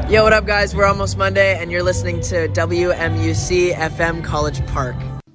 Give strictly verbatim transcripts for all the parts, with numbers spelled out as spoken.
Yo, what up, guys? We're almost Monday, and you're listening to W M U C F M College Park.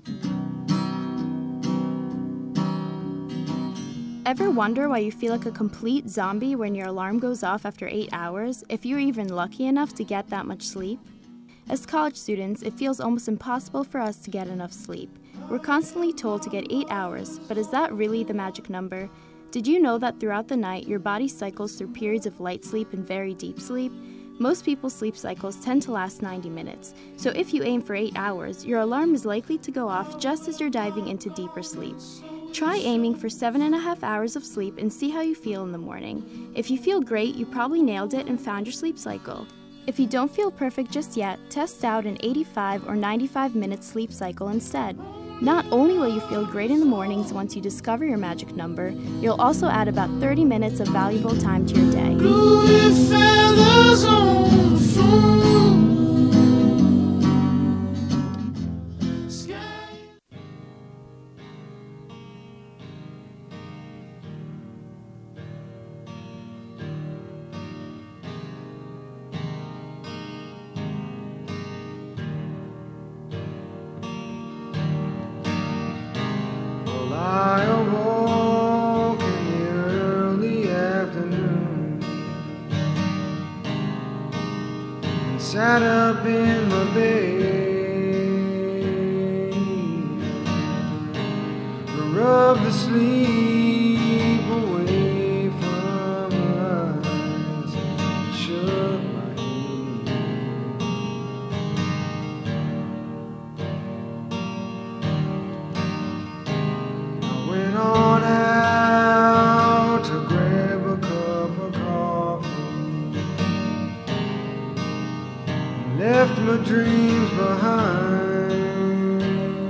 Ever wonder why you feel like a complete zombie when your alarm goes off after eight hours, if you're even lucky enough to get that much sleep? As college students, it feels almost impossible for us to get enough sleep. We're constantly told to get eight hours, but is that really the magic number? Did you know that throughout the night, your body cycles through periods of light sleep and very deep sleep? Most people's sleep cycles tend to last ninety minutes, so if you aim for eight hours, your alarm is likely to go off just as you're diving into deeper sleep. Try aiming for seven and a half hours of sleep and see how you feel in the morning. If you feel great, you probably nailed it and found your sleep cycle. If you don't feel perfect just yet, test out an eighty-five or ninety-five minute sleep cycle instead. Not only will you feel great in the mornings once you discover your magic number, you'll also add about thirty minutes of valuable time to your day. Bluey feathers on the floor. I awoke in the early afternoon and sat up in my bed, rubbed the sleep away from my eyes, and shook my went on out to grab a cup of coffee, left my dreams behind.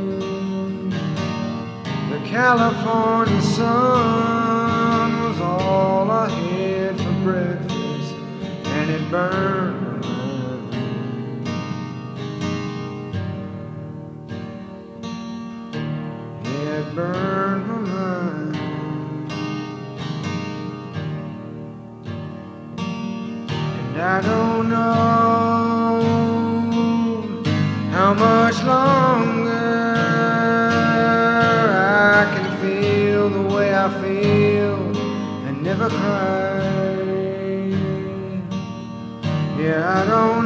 The California sun was all I had for breakfast, and it burned my mind. Yeah, it burned my mind. And I don't know how much longer I can feel the way I feel and never cry. Yeah, I don't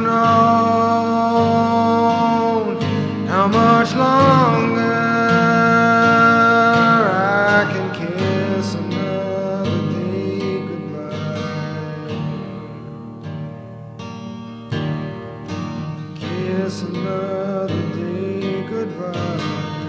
know how much longer I can kiss another day goodbye. Kiss another day goodbye.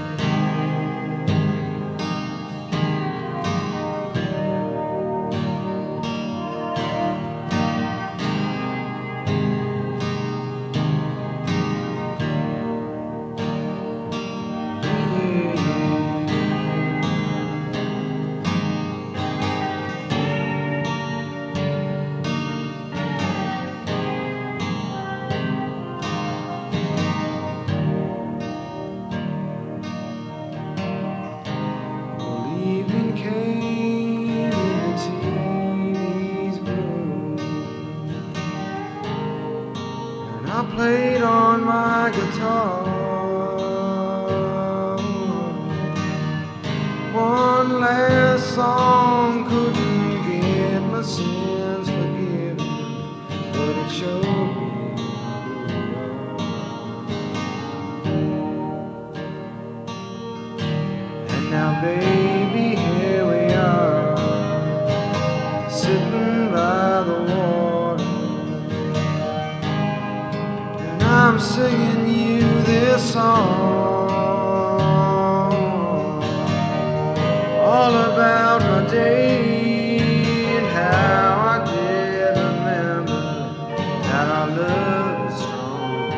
Evening came and the T V's blue, and I played on my guitar. One last song couldn't get my sins forgiven, but it showed me who we are. And now, baby, here we are, sitting by the water, and I'm singing you this song, all about my day and how I did remember that our love is strong.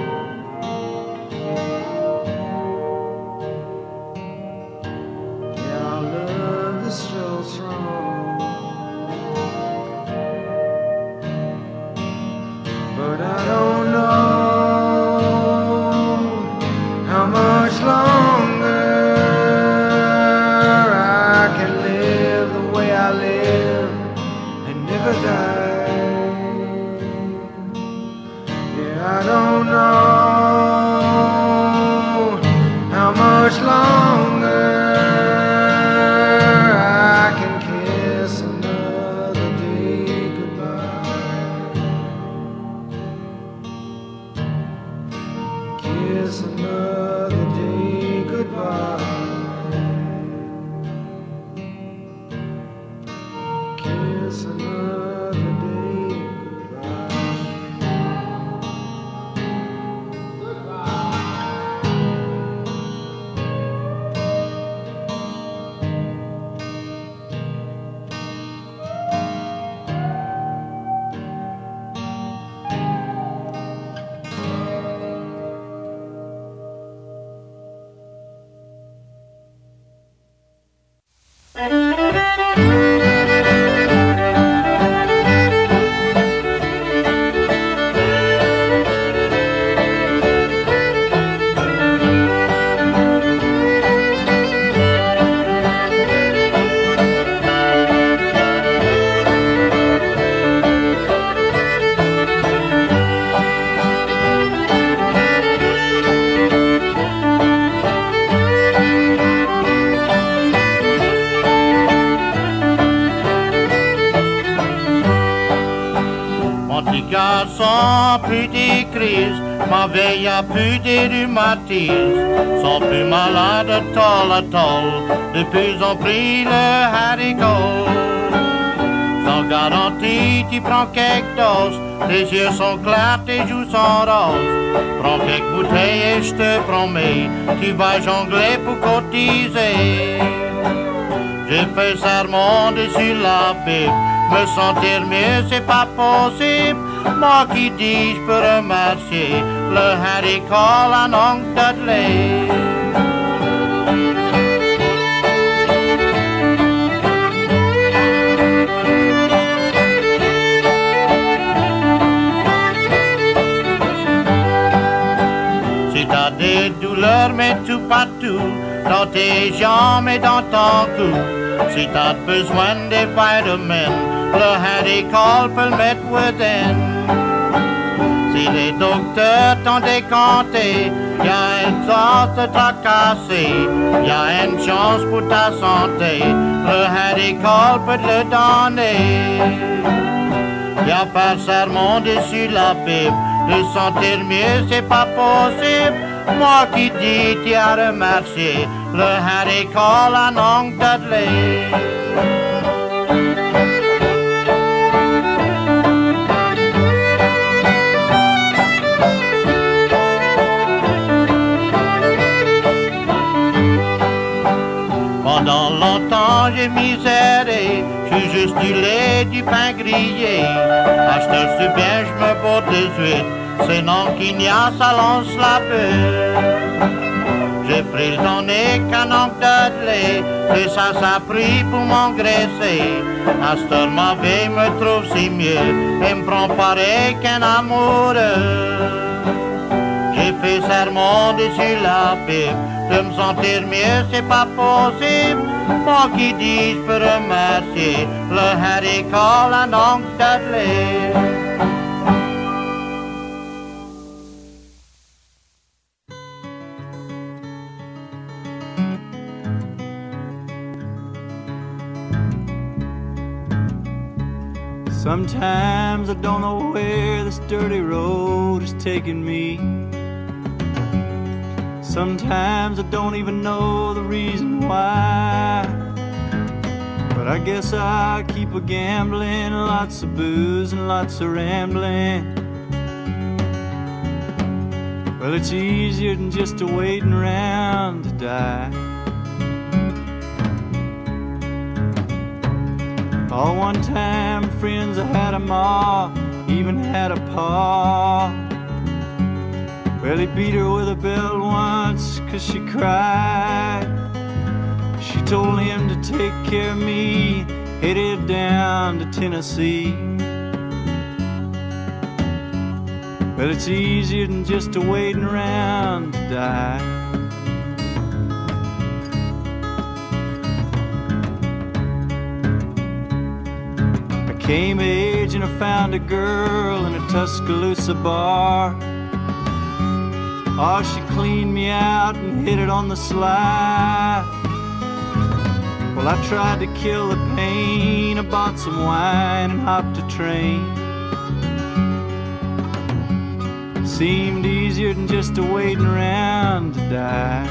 Yeah, our love is still strong, but I don't know how much Kiss another day goodbye. Kiss another day Sans plus des crises, ma veille a plus des rhumatismes, sans plus malade tol à tol, de plus en plus le haricot. Sans garantie, tu prends quelques doses, tes yeux sont clairs, tes joues sont roses. Prends quelques bouteilles et je te promets, tu vas jongler pour cotiser. J'ai fait serment dessus la Bible, me sentir mieux c'est pas possible. Moi qui dis je peux remercier le Harry Cole en oncle Dudley. Si t'as des douleurs mais tout partout, dans tes jambes et dans ton cou, si t'as besoin des vitamines, le Harry Cole peut le mettre within. Si les docteurs t'ont décanté, y a une sorte de tracasser, y a une chance pour ta santé, le Harry Cole peut te le donner. Y a faire serment dessus la Bible, de sentir mieux c'est pas possible. Moi qui dis t'y as remercié, le Harry Cole en oncle Dudley. Pendant longtemps j'ai miséré, j'suis juste du lait, du pain grillé. Acheteur ce bien, j'me botte de suite, c'est non qu'il n'y a, ça lance la peur. J'ai pris le tonic qu'un oncle Dudley, et ça ça pris pour m'engraisser. Astor ma vie me trouve si mieux, et me prend pareil qu'un amoureux. J'ai fait serment dessus la Bible, de me sentir mieux c'est pas possible. Moi qui dis je peux remercier le Harry Cole en oncle Dudley. Sometimes I don't know where this dirty road is taking me. Sometimes I don't even know the reason why. But I guess I keep a gambling, lots of booze and lots of rambling. Well, it's easier than just a waiting around to die. All one time friends I had a ma, even had a pa. Well, he beat her with a belt once 'cause she cried. She told him to take care of me, headed down to Tennessee. Well, it's easier than just a waiting around to die. Came of age and I found a girl in a Tuscaloosa bar. Oh, she cleaned me out and hit it on the sly. Well, I tried to kill the pain, I bought some wine and hopped a train. seemed easier than just a waiting around to die.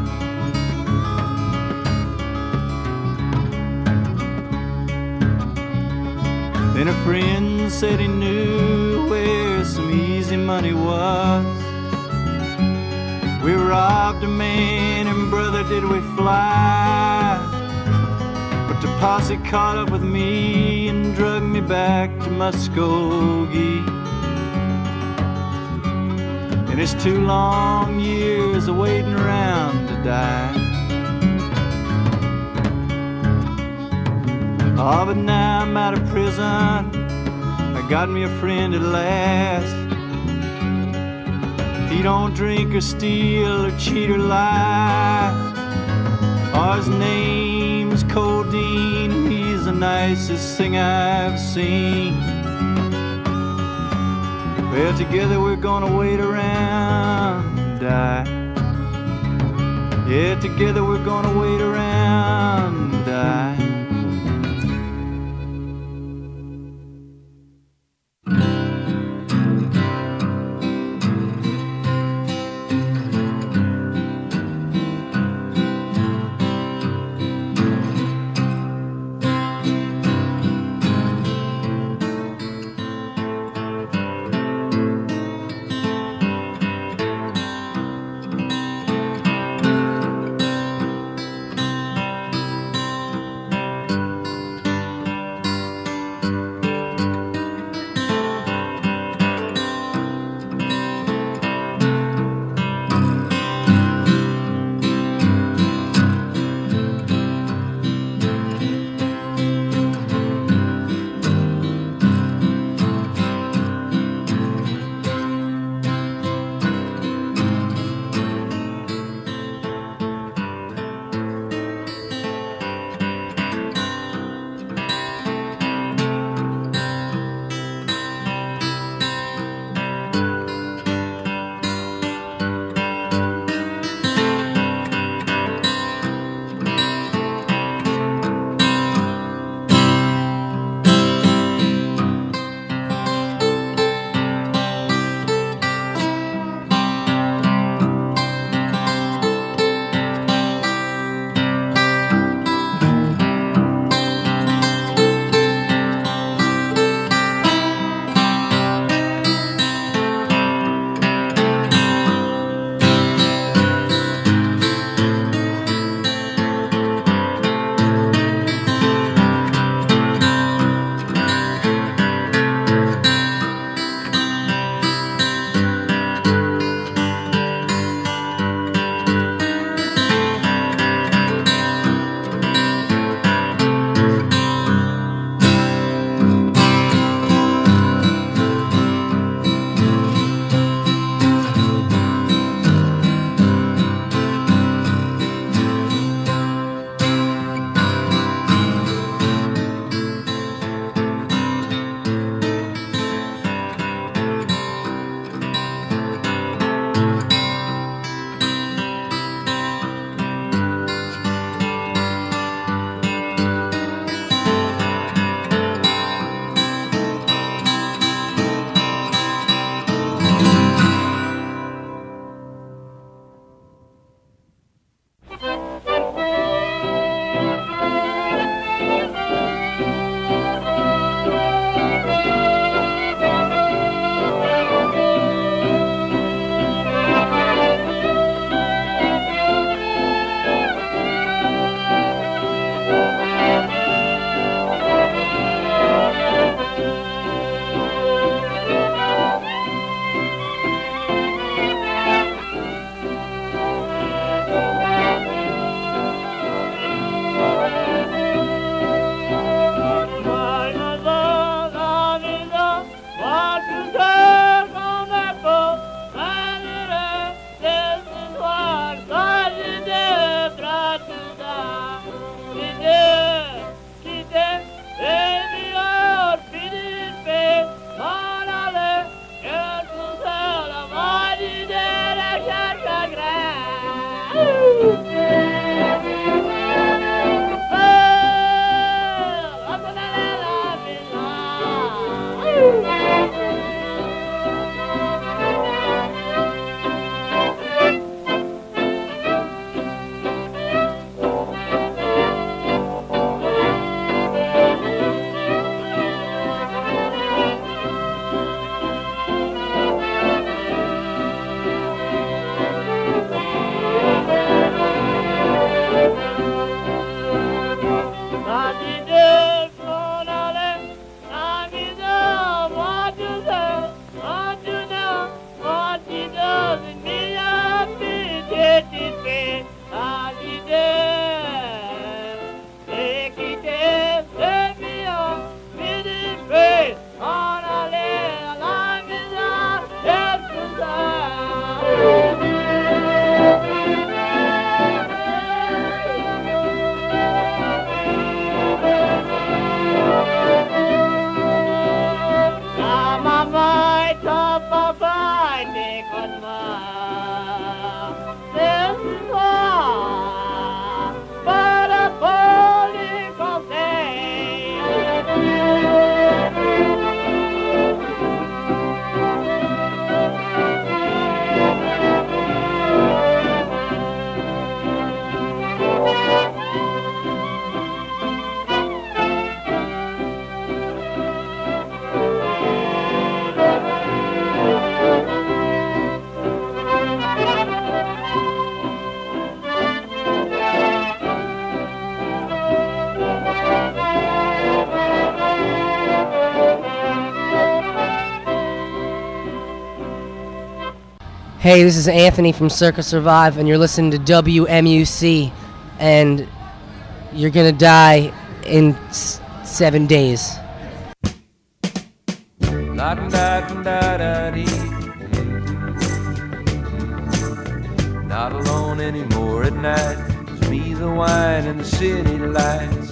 Then a friend said he knew where some easy money was. We robbed a man and brother did we fly. But the posse caught up with me and drug me back to Muskogee. And it's two long years of waiting around to die. Oh, but now I'm out of prison, I got me a friend at last. He don't drink or steal or cheat or lie. Oh, his name's Codeine, and he's the nicest thing I've seen. Well, together we're gonna wait around and die. Yeah, together we're gonna wait around and die. Hey, this is Anthony from Circa Survive, and you're listening to W M U C, and you're gonna die in s- seven days. Not alone anymore at night. It's me, the wine, and the city lights.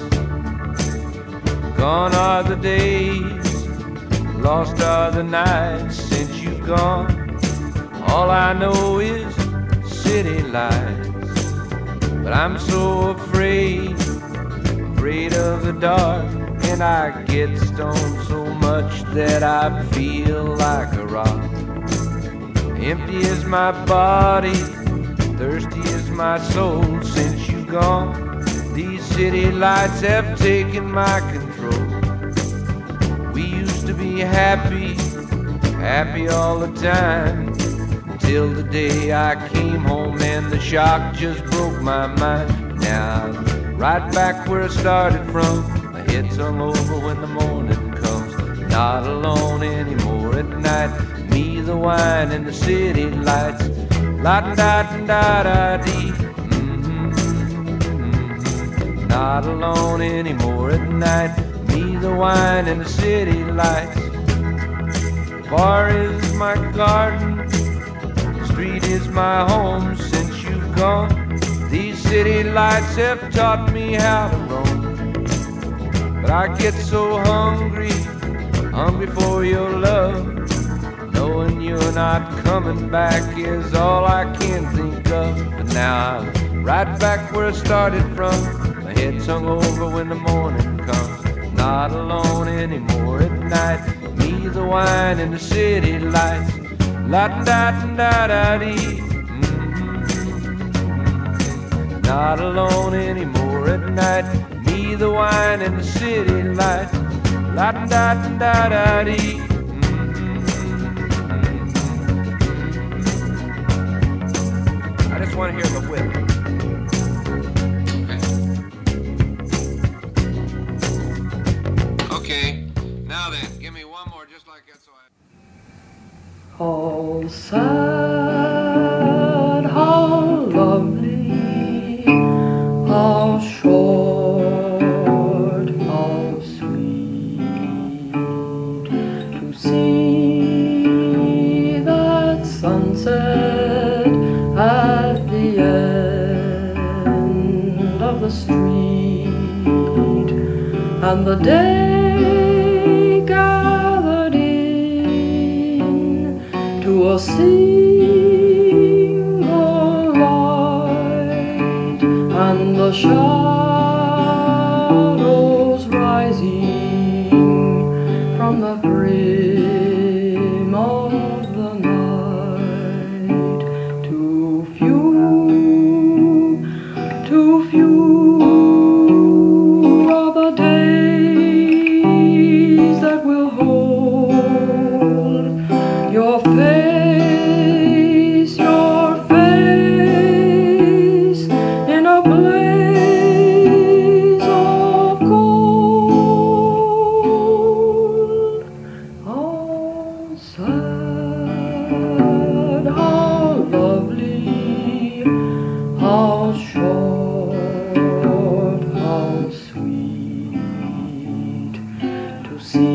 Gone are the days, lost are the nights since you've gone. All I know is city lights. But I'm so afraid, afraid of the dark. And I get stoned so much that I feel like a rock. Empty is my body, thirsty is my soul since you've gone. These city lights have taken my control. We used to be happy, happy all the time, till the day I came home and the shock just broke my mind. Now I'm right back where I started from. My head's hung over when the morning comes. Not alone anymore at night. Me, the wine, and the city lights. La-da-da-da-da-dee. Mm-hmm. Not alone anymore at night. Me, the wine, and the city lights. The bar is my garden. Street is my home since you've gone. These city lights have taught me how to roam. But I get so hungry, hungry for your love. Knowing you're not coming back is all I can think of. But now I'm right back where I started from. My head's hung over when the morning comes. Not alone anymore at night. Me, the wine, and the city lights. La-da-da-da-da-dee. Mm-hmm. Not alone anymore at night. Me, the wine, and the city lights. La-da-da-da-da-dee. Mm-hmm. I just want to hear the whip. Okay. Okay. Now then, give me one more just like that so I... How sad, how lovely, how short, how sweet, to see that sunset at the end of the street, and the day gathered in to a single light, and the shadows rising from the brim of the night. Too few, too few are the days that will hold your face, your face in a blaze of gold. How sad, how lovely, how short, how sweet, to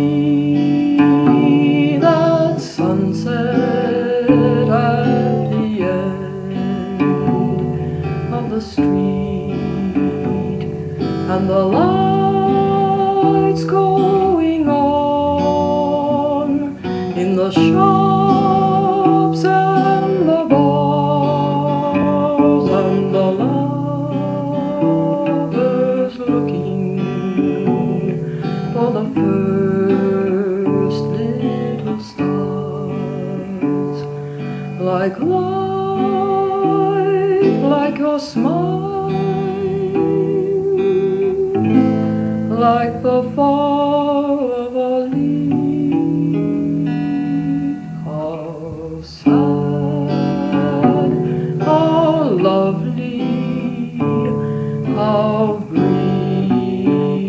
see that sunset at the end of the street, and the lights going on in the shops and the bars, and the lovers looking for the first little stars. Like life, like your smile, like the fall of a leaf. How sad, how lovely, how brief.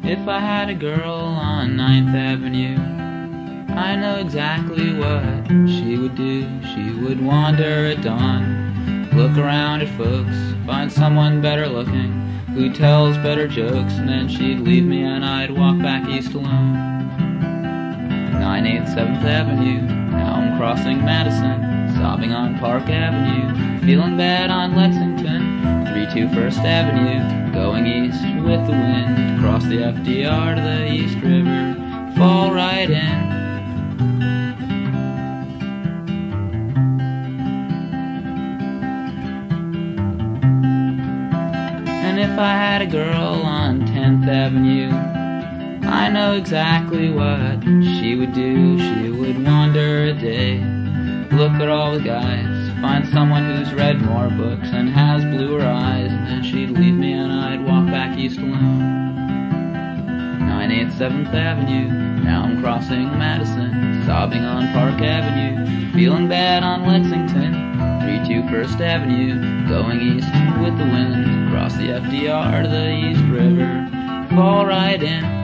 If I had a girl on Ninth Avenue, I know exactly what she would do. She would wander at dawn, look around at folks, find someone better looking, who tells better jokes, and then she'd leave me and I'd walk back east alone. nine eighty-seventh Avenue, now I'm crossing Madison, sobbing on Park Avenue, feeling bad on Lexington, three two First Avenue, going east with the wind, cross the F D R to the East River, fall right in. And if I had a girl on tenth Avenue, I know exactly what she would do. She would wander a day, look at all the guys, find someone who's read more books and has bluer eyes, and then she'd leave me and I'd walk back east alone. nine eighty-seventh Avenue, now I'm crossing Madison, sobbing on Park Avenue, feeling bad on Lexington, three two First Avenue, going east with the wind, cross the F D R to the East River, fall right in.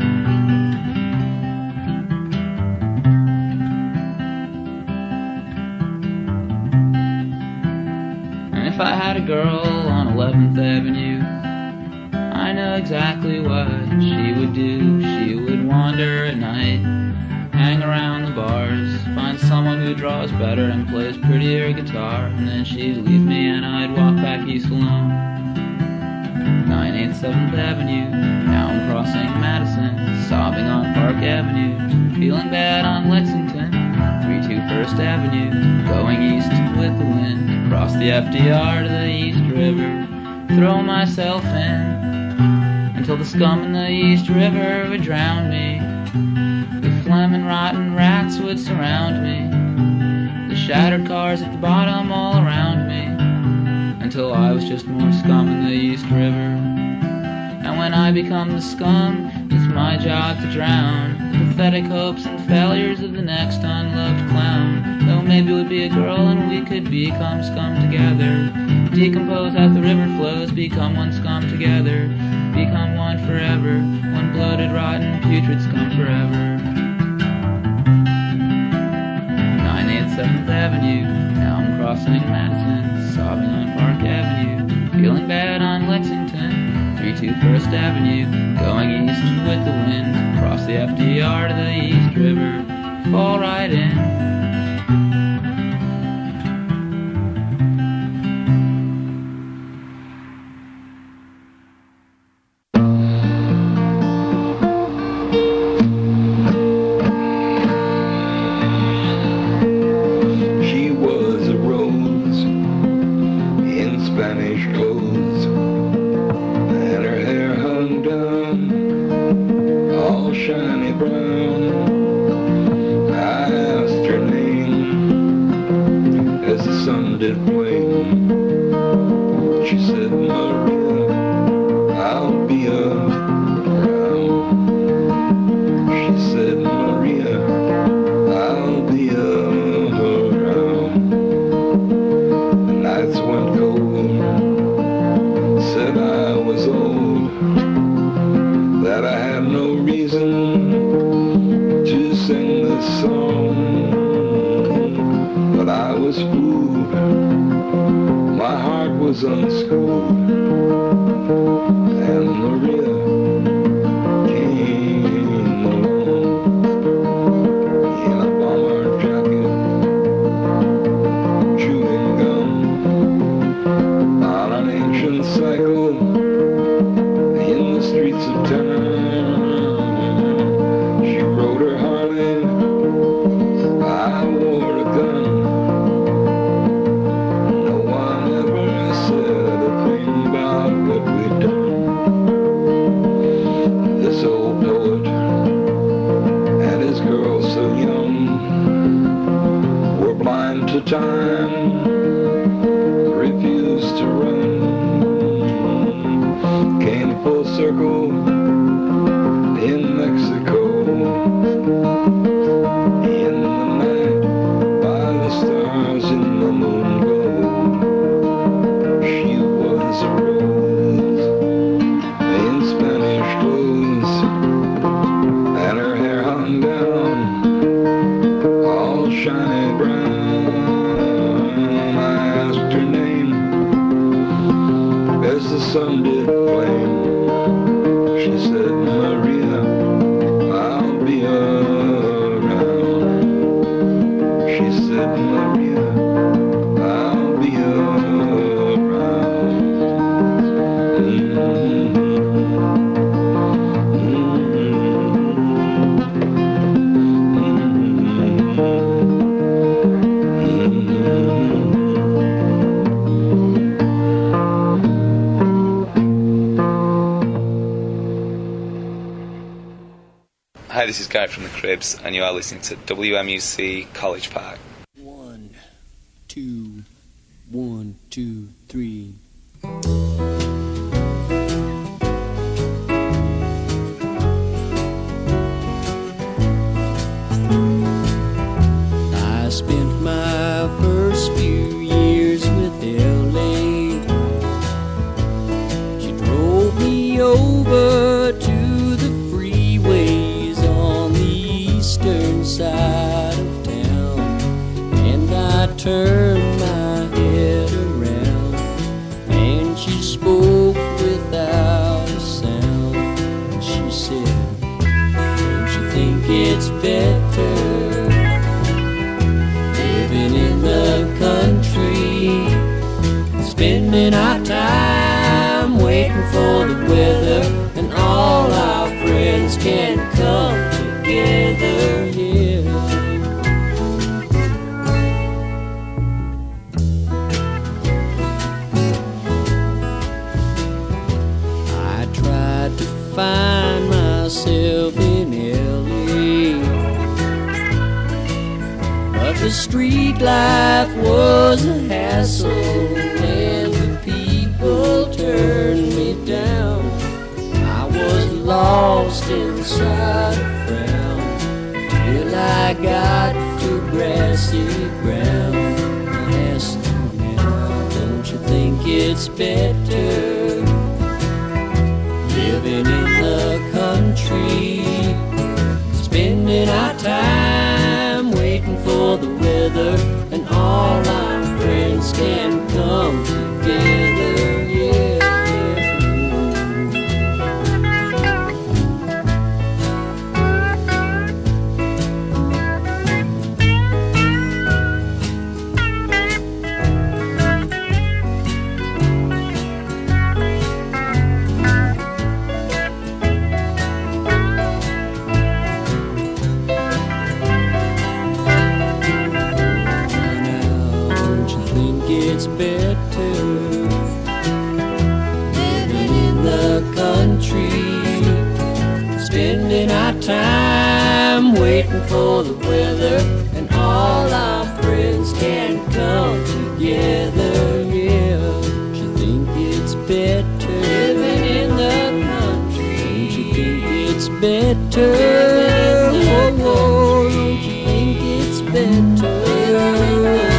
If I had a girl on eleventh Avenue, I know exactly what she would do. She would wander at night, hang around the bars, find someone who draws better and plays prettier guitar, and then she'd leave me and I'd walk back east alone. nine eighty-seventh Avenue, now I'm crossing Madison, sobbing on Park Avenue, feeling bad on Lexington, three two First Avenue, going east with the wind, cross the F D R to the East River, throw myself in, until the scum in the East River would drown me. The phlegm and rotten rats would surround me, the shattered cars at the bottom all around me, until I was just more scum in the East River. And when I become the scum, it's my job to drown the pathetic hopes and failures of the next unloved clown. Though maybe we'd be a girl and we could become scum together, decompose as the river flows, become one scum together, become one forever, one bloated, rotten, putrid scum forever. nine eighty-seventh Avenue, now I'm crossing Madison, sobbing on Park Avenue, feeling bad on Lexington, three two First Avenue, going east with the wind, cross the F D R to the East River, fall right in. She was a rose in Spanish clothes. shiny brown. I asked her name as the sun did flame. She said, Maria, I'll be around. She said, Maria, I'll be around. Mm-hmm. Hi, this is Guy from the Cribs, and you are listening to W M U C College Park. One, two, one, two, three. I spent my first few years with L A. She drove me over to the freeways on the eastern side of town, and I turned my head around, and she spoke without a sound, and she said, don't you think it's better living in the country, spending our time waiting for the weather, and all our friends can come together here. I tried to find myself in L A, but the street life was a hassle, and the people turned me down. I was lost inside a frown till I got to grassy ground. I asked her now, don't you think it's better living in the country, spending our time waiting for the weather, and all our friends can come together, yeah. It's better living in the country, spending our time waiting for the weather, and all our friends can come together, yeah. Don't you think it's better living in the country? Don't you think it's better living in the country? Don't you think it's better living in the country?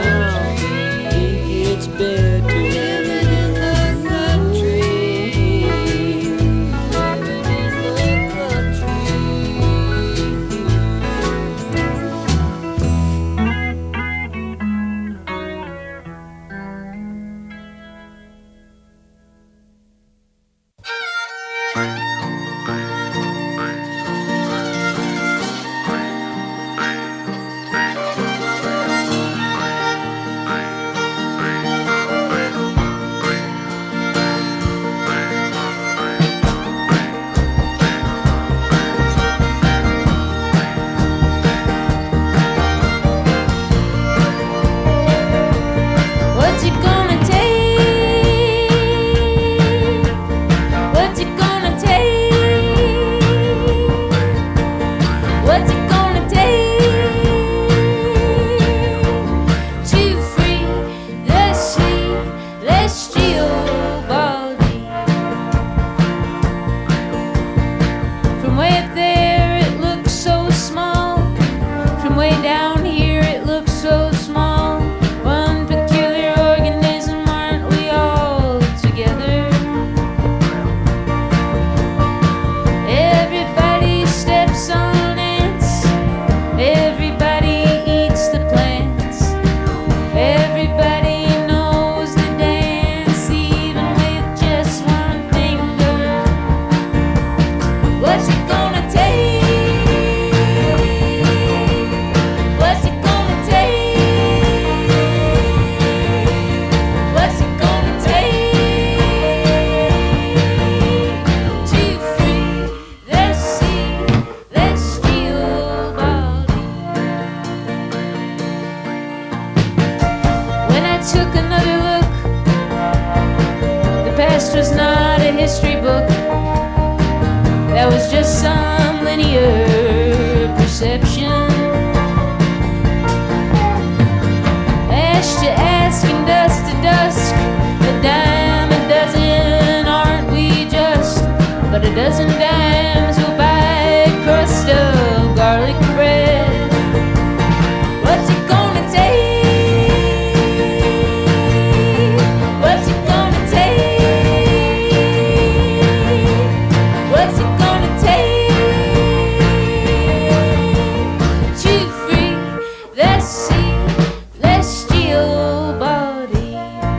It's better living in the country, living in the past was not a history book. That was just some linear perception. Ash to ask and dust to dusk, a dime a dozen, aren't we just? But a dozen dimes will buy a crust of garlic bread. What's it gonna take? What's it gonna take? What's it gonna take to free the celestial body?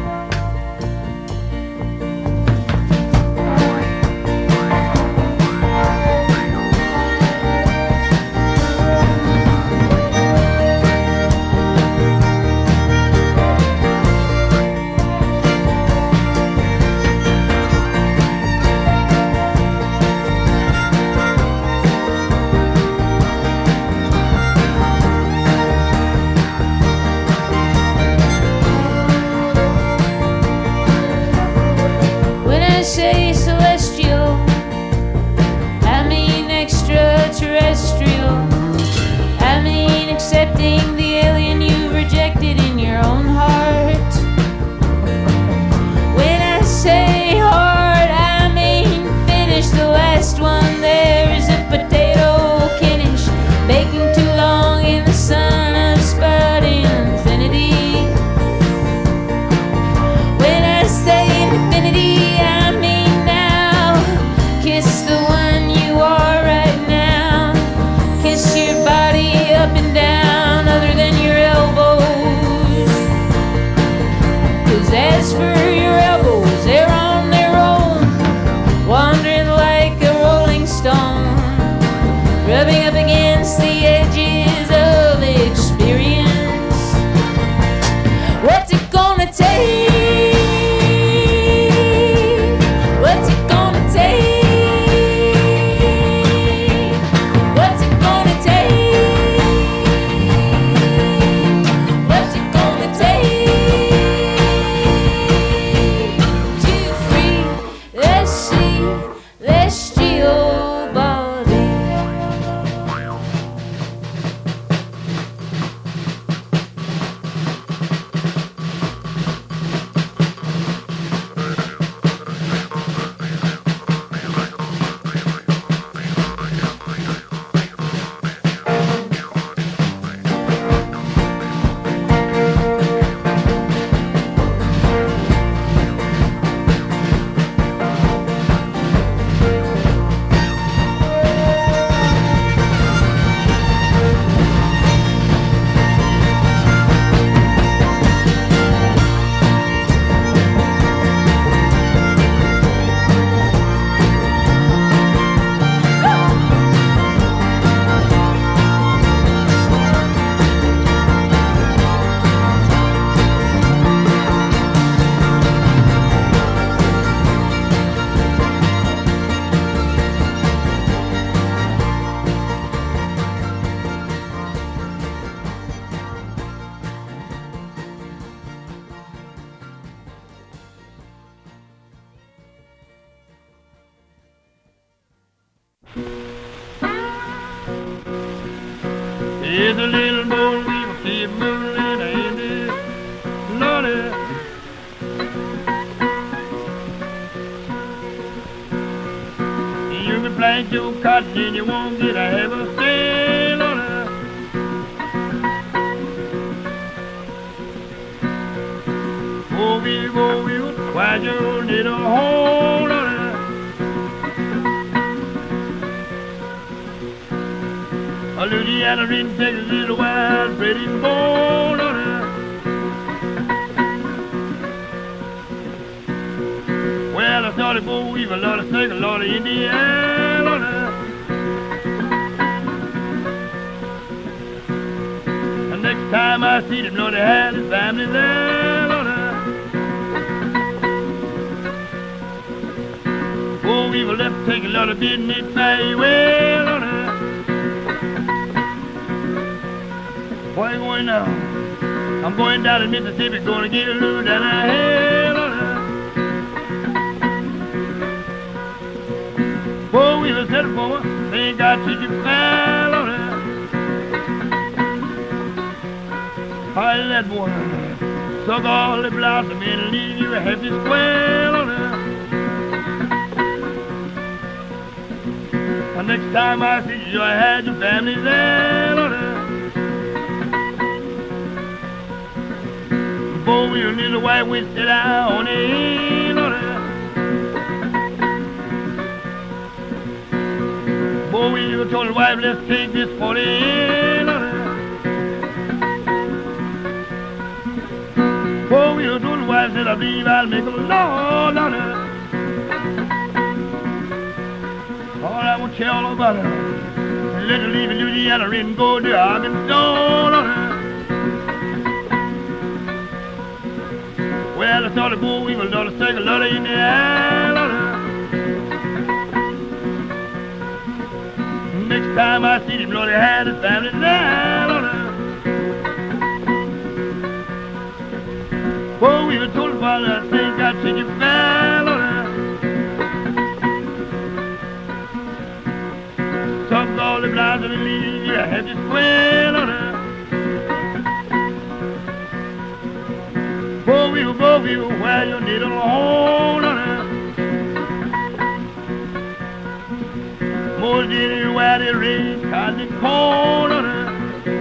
When I say celestial, I mean extraterrestrial. I mean accepting the alien you've rejected in your own heart. When I say hard, I mean finish the last one. There is a potato Kiddish baking too long in the sun of spud infinity. When I say infinity, I mean now. Kiss the one you are right now. Kiss your body up and down, other than your elbows. 'Cause as for your elbows, they're on their own, wandering like a rolling stone, rubbing up against the edges of experience. What's it gonna take? What's it gonna take? What's it gonna take? What's it gonna take to free the celestial body? Here's a little boy, we will keep moving in this Lordy. You can plant your cotton and you won't get a half a stay, Lordy. Oh, we go, we will twine your little hole, Lordy. A Louisiana didn't take a little while, pretty bold on her. Well, I thought it would weave a lot of snake, a lot of Indian on her. And next time I see them, Lord, they had his family there on her. Oh, we will left take a lot of business very well on her. Where you going now? I'm going down to Mississippi, gonna get a little down the hill on her. Four-wheeler said it for me, think I treat you fell on it. I let one suck all the blossom and leave you a happy square on it. The next time I see you, I had your family there on it. Four-wheeler near the white wind sit out on the hill on it. Four-wheeler told his wife, let's take this for the hill on it. Four-wheeler told his wife, said I believe I'll make a law on it. All I will tell about it, let her leave in Louisiana and go to Arkansas on it. Well, I saw the bull weevil, daughter, take a lot of in the eye on it. Next time I see him, Lord, he had his family there on it. Bull weevil told his father, I think I'd see you fell on it. Some all the blondes and leaves you had to square on her. Four wheel, four wheel, where you need a hold on her. More did it where they raised cotton and corn on her.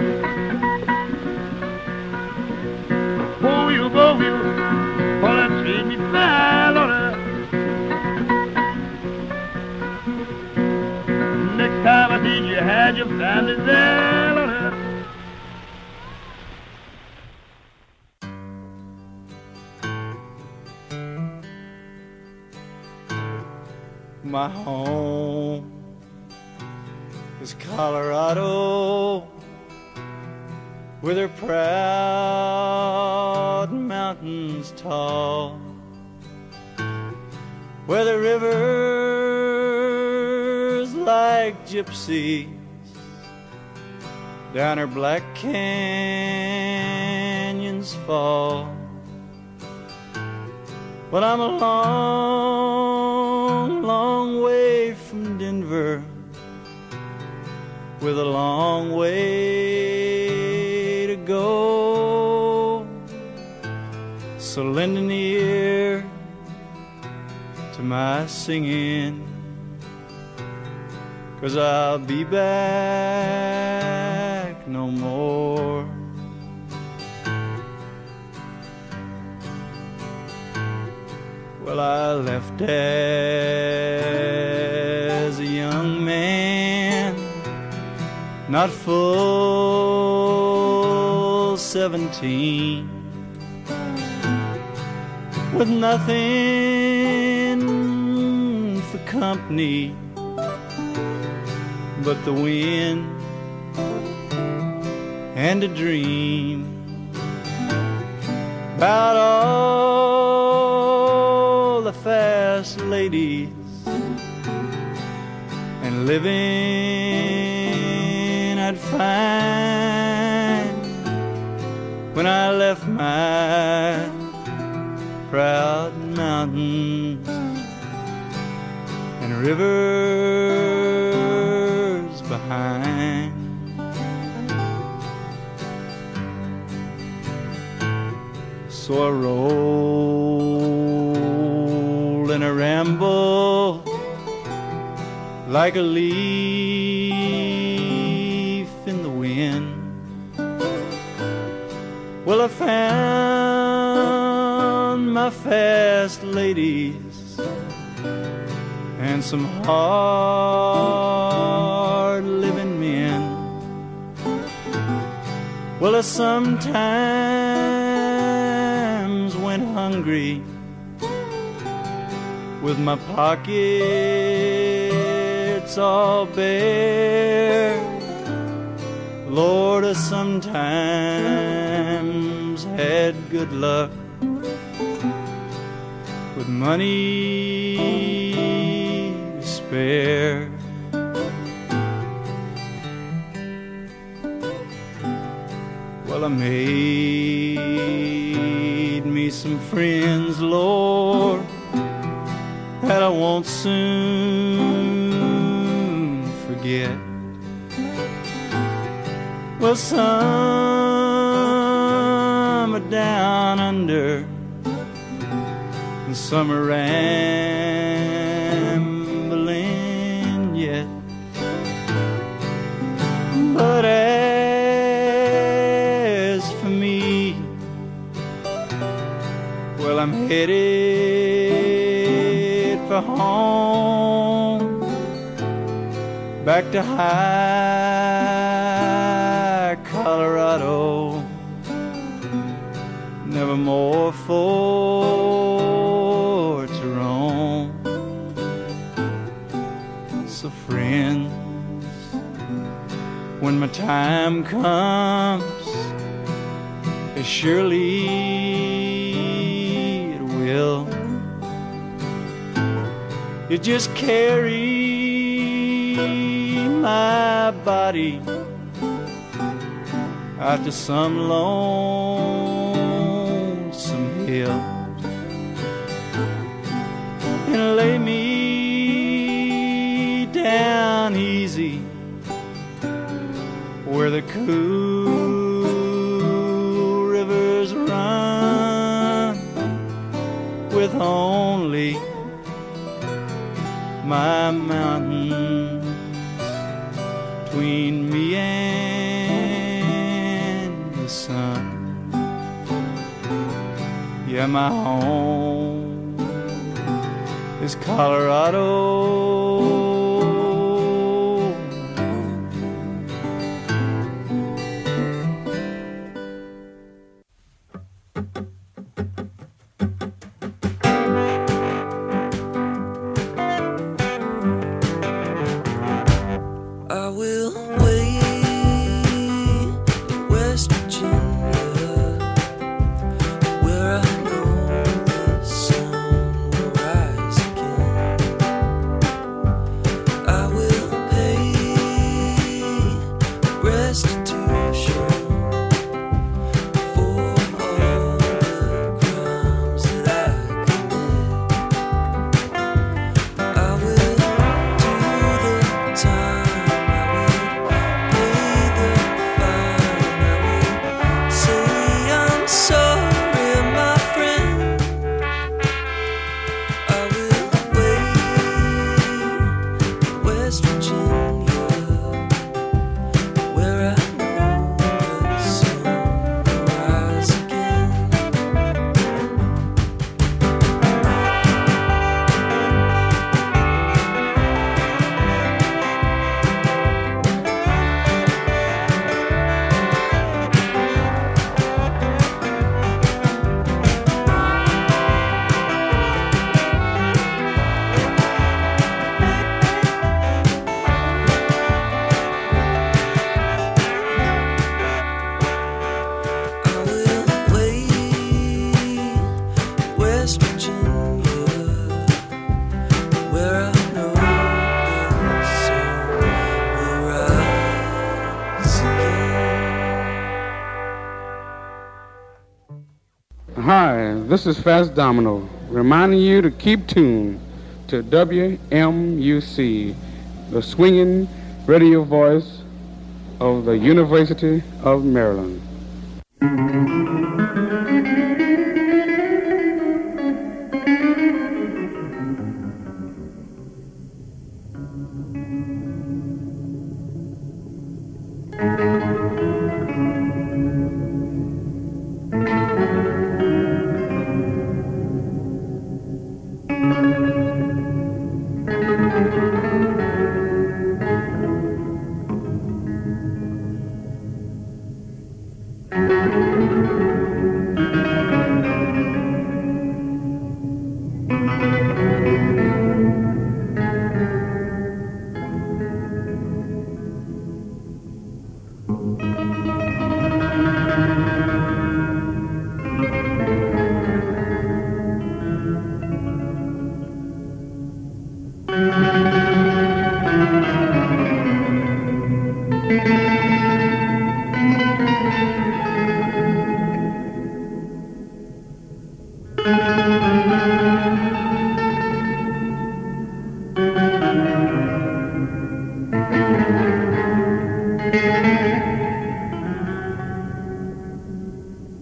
Four wheel, four wheel, all that treat me foul on her. Next time I see you had your family there on her. My home is Colorado, with her proud mountains tall, where the rivers like gypsies down her black canyons fall. But I'm a long, long way from Denver, with a long way to go. So lend an ear to my singing, 'cause I'll be back no more. Well, I left as a young man, not full seventeen, with nothing for company but the wind and a dream about all the fast ladies and living I'd find when I left my proud mountains and rivers behind. So I roll and I ramble like a leaf in the wind. Well, I found my fast ladies and some hard living men. Well, I sometimes went hungry with my pockets all bare. Lord, I sometimes had good luck with money to spare. Well, I made me some friends, Lord, that I won't soon forget. Well, some are down under, and some are rambling yet. But as for me, well, I'm headed for home, back to high Colorado, never more for to roam. So friends, when my time comes, as surely it will, you just carry my body out to some lonesome hill and lay me down easy where the cool rivers run, with only my mountains between me and the sun. Yeah, my home is Colorado. Hi, this is Fast Domino, reminding you to keep tuned to W M U C, the swinging radio voice of the University of Maryland.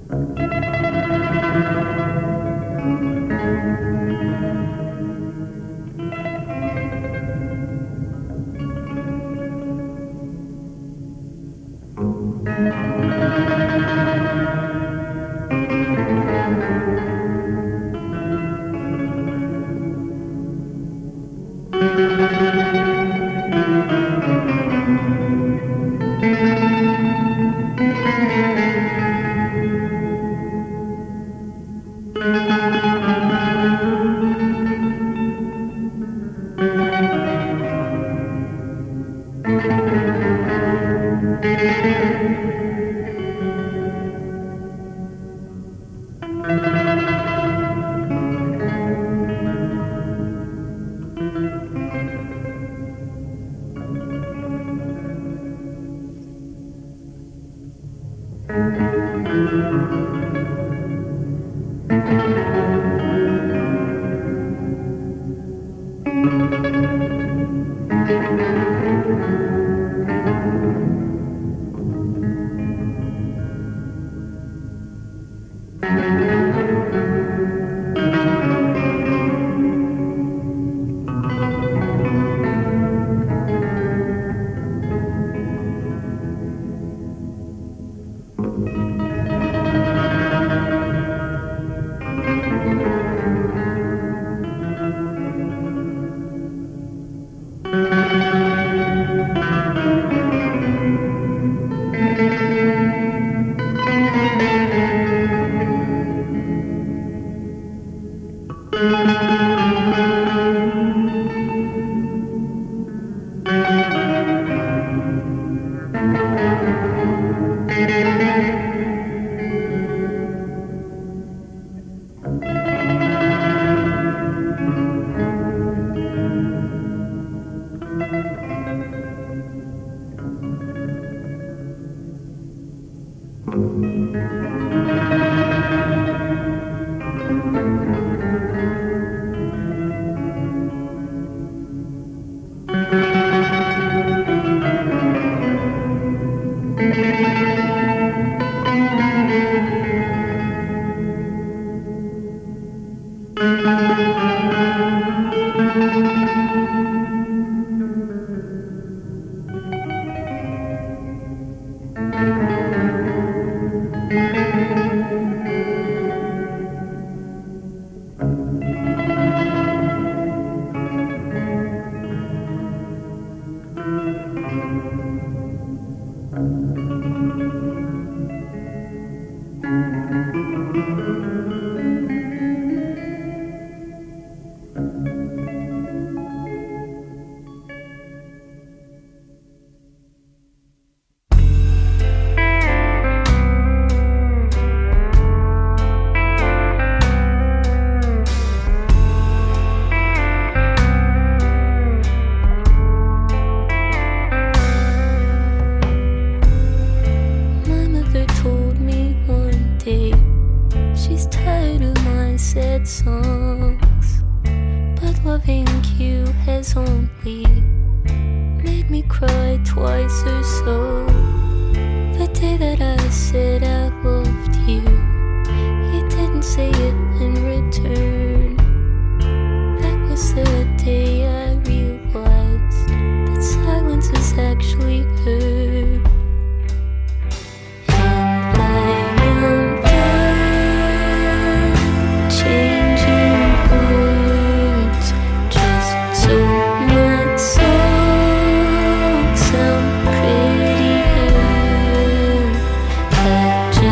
Just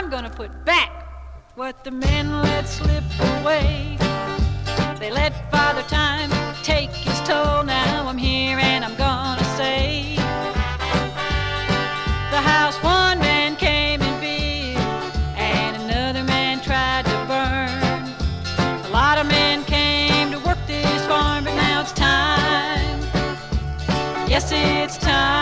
gonna put back what the men let slip away. They let Father Time take his toll. Now I'm here and I'm gonna say, the house one man came and built, and another man tried to burn. A lot of men came to work this farm, but now it's time. Yes, it's time.